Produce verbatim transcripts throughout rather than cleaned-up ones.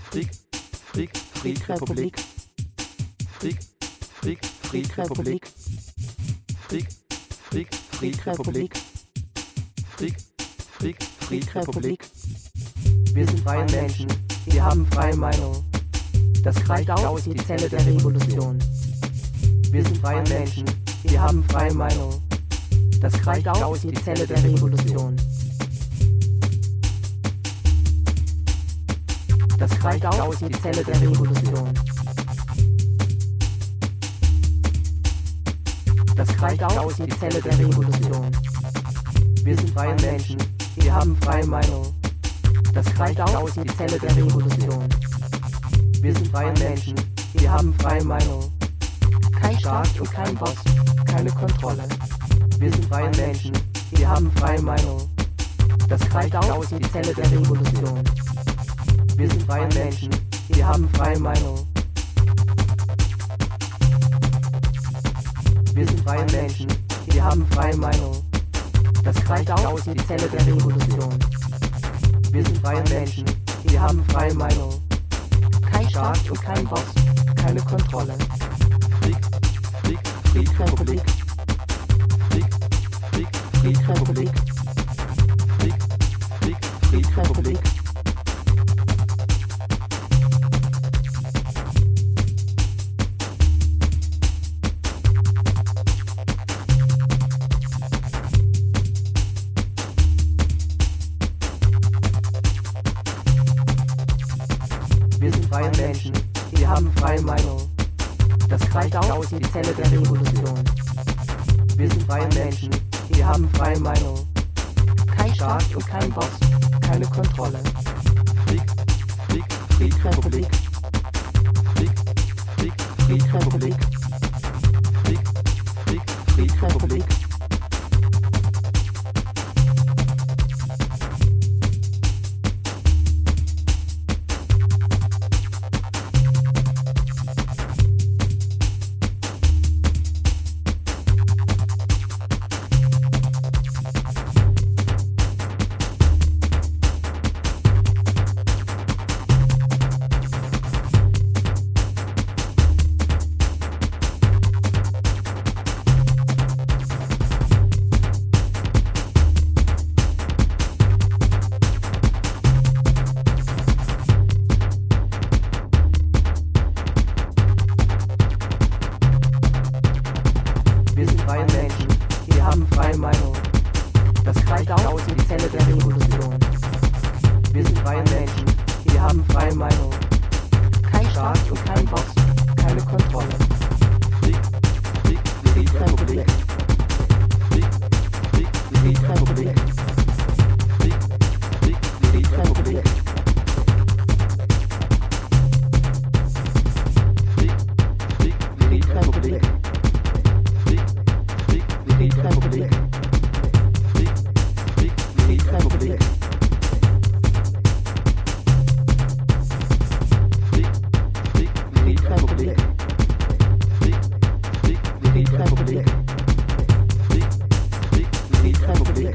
Freak, Freak, Freak-Republik. Freak, Freak, Freak-Republik. Freak, Freak, Freak-Republik. Freak, Freak, Freak-Republik. Wir sind freie Menschen, wir haben freie Meinung. Das Kreißgau ist die Zelle der Revolution. Wir sind freie Menschen, wir haben freie Meinung. Das Kreißgau ist die Zelle der Revolution. Das Kreißgau ist die Zelle der Revolution. Das Kreißgau ist die Zelle der Revolution. Wir sind freie Menschen, wir haben freie Meinung. Das Kreißgau ist die Zelle der Revolution. Wir sind freie Menschen, wir haben freie Meinung. Kein Staat und kein Boss, keine Kontrolle. Wir sind freie Menschen, wir haben freie Meinung. Das Kreißgau ist die Zelle der Revolution. Wir sind freie Menschen, wir haben freie Meinung. Wir sind freie Menschen, wir haben freie Meinung. Das Kreißgau ist die Zelle der Revolution. Wir sind freie Menschen, wir haben freie Meinung. Kein Staat und kein Boss, keine Kontrolle. Freak, Freak, Freak-Republik. Freak, Freak, Freak-Republik. Freak, Freak, Freak-Republik. Wir sind freie Menschen, wir haben freie Meinung. Das Kreißgau ist die Zelle der Revolution. Wir sind freie Menschen, wir haben freie Meinung. Kein Staat und kein Boss, keine Kontrolle. Freak, Freak, Freak-Republik. Freak, Freak, Freak-Republik. Freak, Freak, Freak-Republik. Wir sind freie Menschen, wir haben freie Meinung. Das Kreißgau ist die Zelle der Revolution. Wir sind freie Menschen, wir haben freie Meinung. Kein Staat und kein Boss, keine Kontrolle. Freak, Freak, Freak-Republik. Freak, Freak, Freak-Republik. Freak, Freak, Freak-Republik. Freak, Freak, Freak-Republik. Freak, Freak, Freak-Republik. Freak, Freak, Freak-Republik. Freak, Freak, Freak-Republik. Freak, Freak, Freak-Republik. Freak, Freak, Freak-Republik.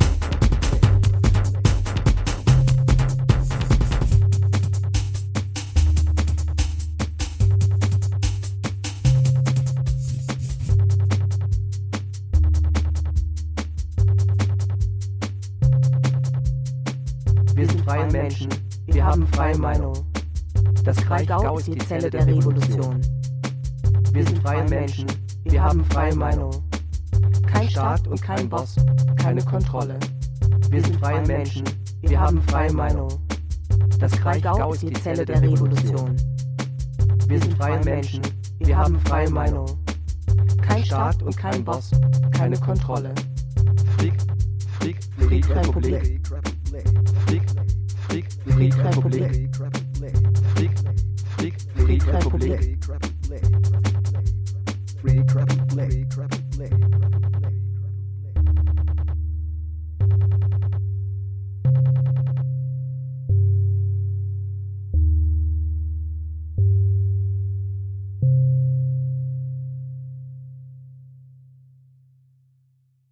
Wir sind freie Menschen, wir haben freie Meinung. Das Kreißgau ist die Zelle der Revolution. Wir sind freie Menschen, wir haben freie Meinung. Kein Staat und kein Boss, keine Kontrolle. Wir sind freie Menschen, wir haben freie Meinung. Das Kreißgau ist die Zelle der Revolution. Wir sind freie Menschen, wir haben freie Meinung. Kein Staat und kein Boss, keine Kontrolle. Freak, Freak, Freak-Republik. Freak, Freak, Freak-Republik. Freak, Freak, Freak-Republik. Freak, Republic.